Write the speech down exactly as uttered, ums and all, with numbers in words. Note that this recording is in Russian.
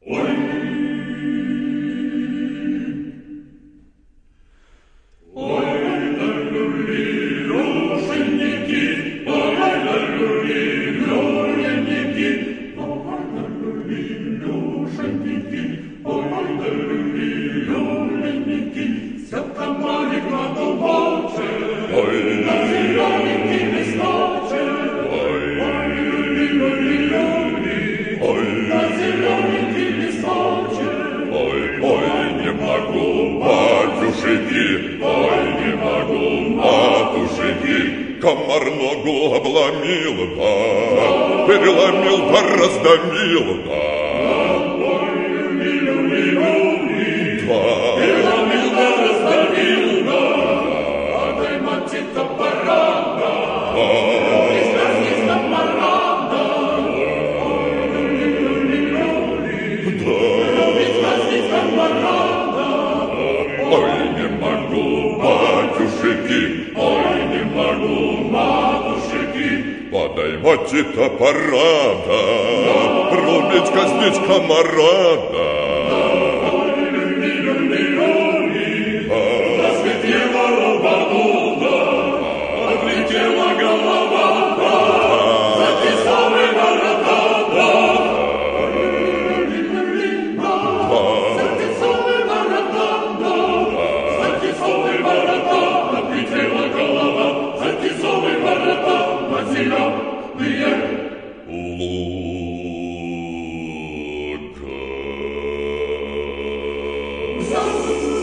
Комар ногу обломил, да, переломил, да, раздавил, да. Переломил, да, раздавил, да. Дай мать топора, да. Из топора, да. Из топора, да. Ой, не могу, батюшки, ой, не могу, матушки, подоймайте топора, да, рубить, казнить комара, да. Засветила лободу, да, отлетела голова, да, затесовы ворота, да. Затесовы ворота, да, затесовы ворота, отлетела голова, затесовы ворота, на зеленые луга.